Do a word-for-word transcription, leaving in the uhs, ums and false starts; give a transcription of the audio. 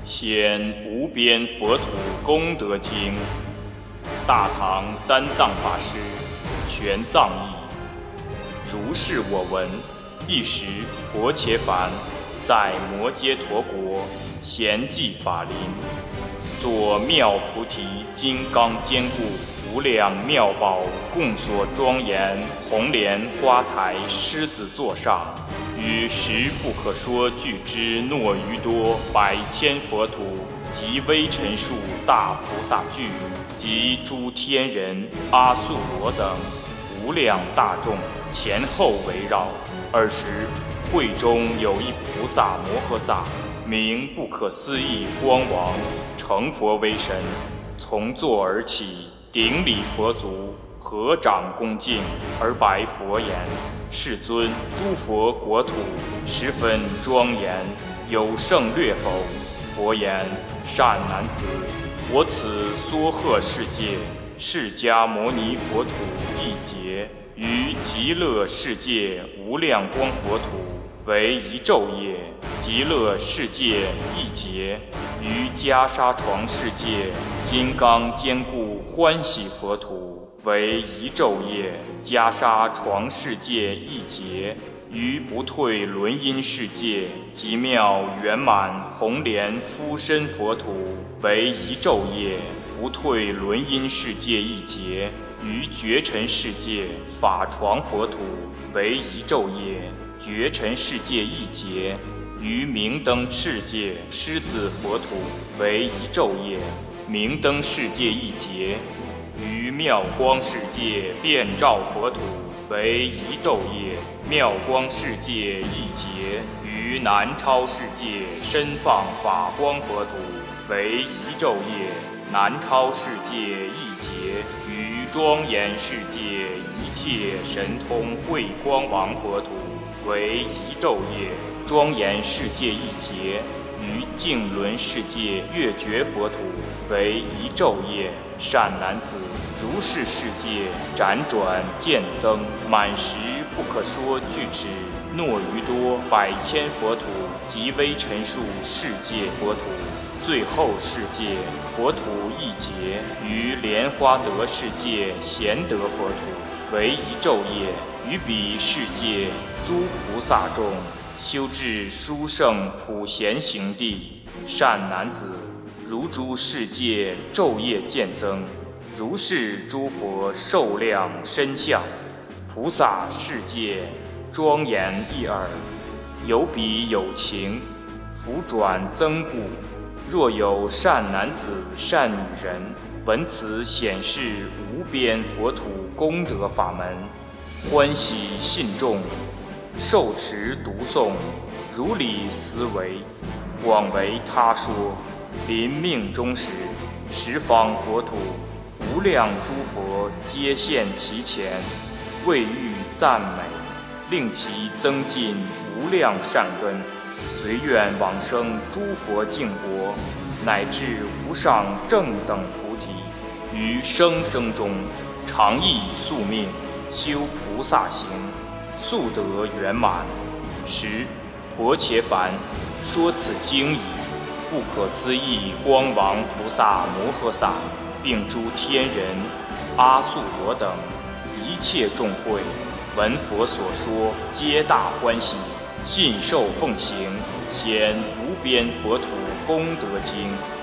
显无边佛土功德经，大唐三藏法师玄奘译。如是我闻。一时婆伽梵在摩揭陀国闲寂法林，作妙菩提金刚坚固无量妙宝供所庄严红莲花台狮子座上，于十不可说具之诺于多百千佛土及微尘数大菩萨聚及诸天人阿宿罗等无量大众前后围绕。尔时会中有一菩萨摩诃萨，名不可思议光王，成佛为神，从座而起，顶礼佛足，合掌恭敬，而白佛言：世尊，诸佛国土十分庄严，有胜略否？佛言：善男子，我此娑诃世界释迦牟尼佛土一劫，于极乐世界无量光佛土为一昼夜，极乐世界一劫，于袈裟床世界金刚坚固欢喜佛土为一昼夜，袈裟床世界一劫，于不退轮音世界极妙圆满红莲夫身佛土为一昼夜，不退轮音世界一劫，于绝尘世界法床佛土为一昼夜，绝尘世界一劫，于明灯世界狮子佛土为一昼夜，明灯世界一劫，于妙光世界遍照佛土为一昼夜，妙光世界一劫，于南超世界身放法光佛土为一昼夜，南超世界一劫，于庄严世界一切神通慧光王佛土为一昼夜，庄严世界一劫，于净轮世界月觉佛土为一昼夜。善男子，如是世界辗转渐增，满十不可说具之诺于多百千佛土及微尘数世界佛土，最后世界佛土一劫，于莲花德世界贤德佛土为一昼夜，于彼世界诸菩萨众修至殊胜普贤行地。善男子，如诸世界昼夜渐增，如是诸佛寿量身相，菩萨世界庄严一耳。有彼有情，福转增固。若有善男子善女人，闻此显示无边佛土功德法门，欢喜信众，受持读诵，如理思维，广为他说。临命终时，十方佛土无量诸佛皆现其前，为欲赞美，令其增进无量善根，随愿往生诸佛净国，乃至无上正等菩提，于生生中常忆宿命，修菩萨行，速得圆满。十婆伽梵说此经已，不可思议光王菩萨摩诃萨，并诸天人阿宿罗等一切众会，闻佛所说，皆大欢喜，信受奉行，显无边佛土功德经。